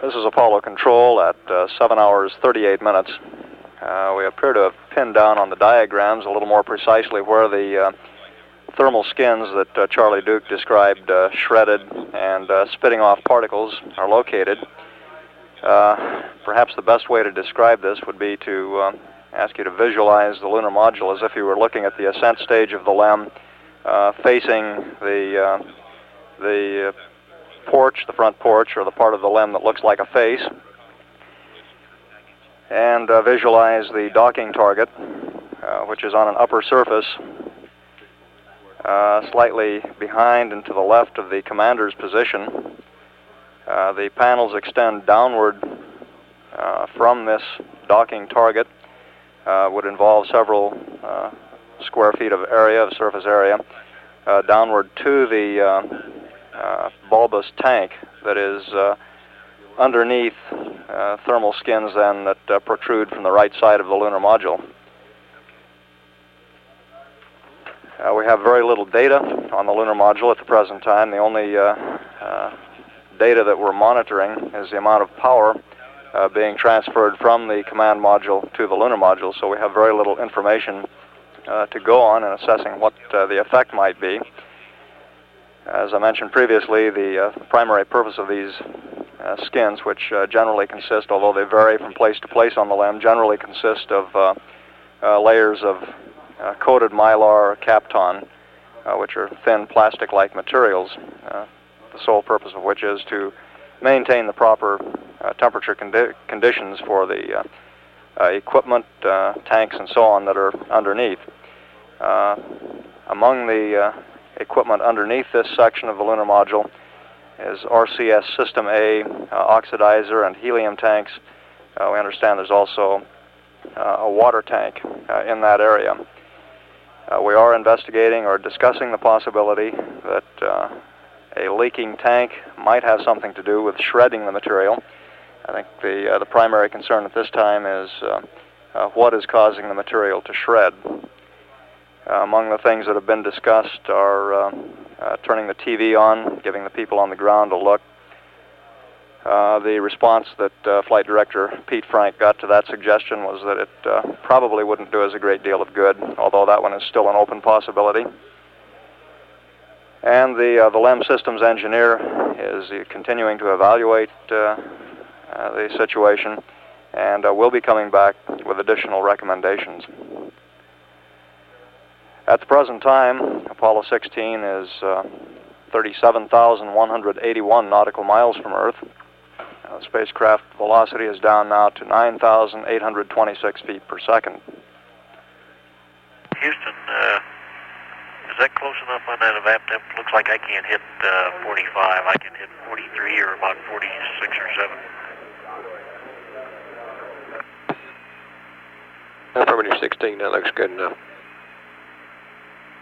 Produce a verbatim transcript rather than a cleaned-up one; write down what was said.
This is Apollo Control at uh, seven hours thirty-eight minutes. Uh, we appear to have pinned down on the diagrams a little more precisely where the uh, thermal skins that uh, Charlie Duke described uh, shredded and uh, spitting off particles are located. Uh, perhaps the best way to describe this would be to uh, ask you to visualize the lunar module as if you were looking at the ascent stage of the LEM, uh, facing the, uh, the uh, porch, the front porch, or the part of the LEM that looks like a face. And uh, visualize the docking target, uh, which is on an upper surface, uh, slightly behind and to the left of the commander's position. Uh, the panels extend downward uh, from this docking target, uh, would involve several uh, square feet of area, of surface area, uh, downward to the uh, uh, bulbous tank that is uh, underneath uh, thermal skins then that uh, protrude from the right side of the lunar module. Uh, we have very little data on the lunar module at the present time. The only uh, uh, data that we're monitoring is the amount of power uh, being transferred from the command module to the lunar module, so we have very little information uh, to go on in assessing what uh, the effect might be. As I mentioned previously, the uh, primary purpose of these uh, skins, which uh, generally consist, although they vary from place to place on the LEM, generally consist of uh, uh, layers of uh, coated mylar or Kapton, uh, which are thin plastic-like materials, uh, the sole purpose of which is to maintain the proper uh, temperature condi conditions for the uh, uh, equipment, uh, tanks, and so on that are underneath. Uh, among the uh, equipment underneath this section of the lunar module is R C S System A uh, oxidizer and helium tanks. Uh, we understand there's also uh, a water tank uh, in that area. Uh, we are investigating or discussing the possibility that uh, a leaking tank might have something to do with shredding the material. I think the, uh, the primary concern at this time is uh, uh, what is causing the material to shred. Uh, among the things that have been discussed are uh, uh, turning the T V on, giving the people on the ground a look. Uh, the response that uh, Flight Director Pete Frank got to that suggestion was that it uh, probably wouldn't do us a great deal of good, although that one is still an open possibility. And the, uh, the LEM systems engineer is uh, continuing to evaluate uh, uh, the situation, and uh, will be coming back with additional recommendations. At the present time, Apollo sixteen is uh, thirty-seven thousand one hundred eighty-one nautical miles from Earth. Uh, spacecraft velocity is down now to nine thousand eight hundred twenty-six feet per second. Houston, uh, is that close enough on that evap temp? Looks like I can't hit uh, forty-five. I can hit forty-three or about forty-six or seven. Affirmative sixteen, that looks good enough.